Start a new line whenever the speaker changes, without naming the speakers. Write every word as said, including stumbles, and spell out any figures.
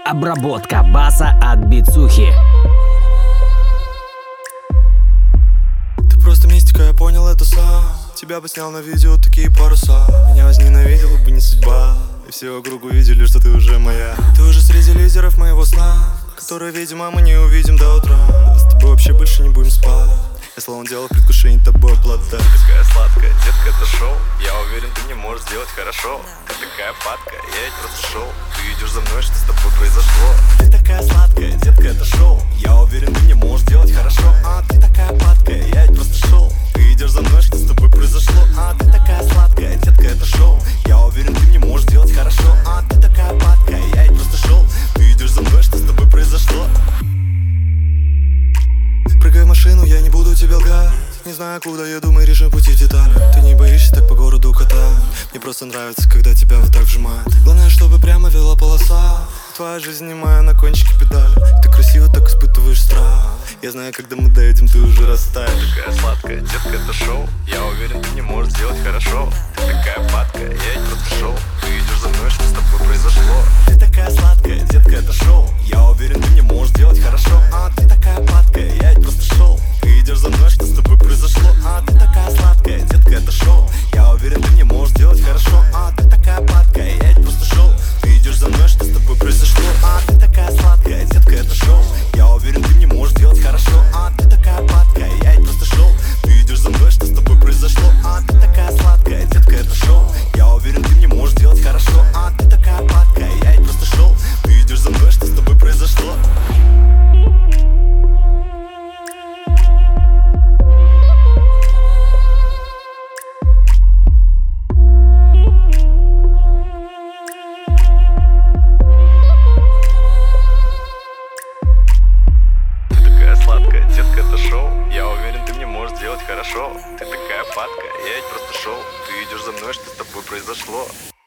Обработка баса от Бицухи.
Ты просто мистика, я понял это сам. Тебя бы снял на видео такие паруса. Меня возненавидела бы не судьба, и все вокруг увидели, что ты уже моя. Ты уже среди лидеров моего сна, которые, видимо, мы не увидим до утра. С тобой вообще больше не будем спать. Я словно делал предвкушение тобой обладать.
Такая сладкая, детка, это шоу. Я уверен, ты не можешь сделать хорошо. Ты такая падка, я ведь просто шоу. Ты идешь за мной, что с тобой произошло.
Ты такая сладкая, детка, это шоу. Я уверен, ты не можешь делать хорошо. А ты такая падка, я ведь просто шоу. Ты идешь за мной, что с тобой произошло. А ты такая сладкая, детка, это шоу. Я уверен, ты не можешь делать хорошо. А ты такая падка, я ведь просто шоу. Ты идешь за мной, что с тобой произошло. Прыгай в машину, я не буду тебе лгать. Не знаю, куда еду, мы решим пути детали. Ты не боишься так по городу катать. Мне просто нравится, когда тебя вот так вжимает. Главное, чтобы прямо вела полоса. Твоя жизнь немая на кончике педали. Ты красиво так испытываешь страх. Я знаю, когда мы доедем, ты уже растаешь.
Такая сладкая, детка, это шоу. Я уверен, ты не можешь сделать хорошо. Ты такая падка, я ведь просто шоу. Ты идешь за мной, что с тобой произошло.
Ты такая сладкая, детка, это шоу. Я уверен, ты не можешь делать хорошо. А ты такая падка, я ведь просто шоу. Ты идешь за мной, что с тобой произошло. А ты такая сладкая, детка, это шоу. Я уверен, ты не можешь делать хорошо. А ты такая падка, я ведь просто шоу. Ты идешь за мной, что с тобой произошло. А ты такая сладкая, детка, это шоу. Я уверен, ты не можешь делать хорошо. А ты такая падка, я ведь просто шоу. Ты идешь за мной, что с тобой произошло. А ты такая сладкая, детка, это шоу. Я уверен, ты не можешь делать хорошо. А ты такая падка, я ведь просто шоу. Ты идешь за мной, что с тобой произошло.
Сладкая, детка, это шоу. Я уверен, ты не можешь сделать хорошо. Ты такая падка, я ведь просто шоу. Ты идешь за мной, что с тобой произошло.